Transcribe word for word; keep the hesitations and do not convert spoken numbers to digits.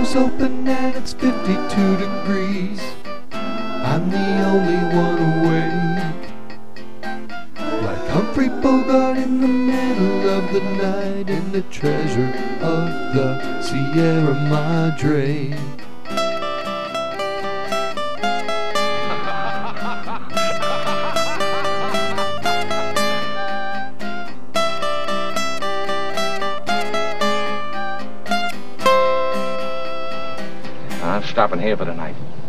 windows open and it's fifty-two degrees. I'm the only one awake, like Humphrey Bogart in the middle of the night in the treasure of the Sierra Madre. I'm stopping here for the night.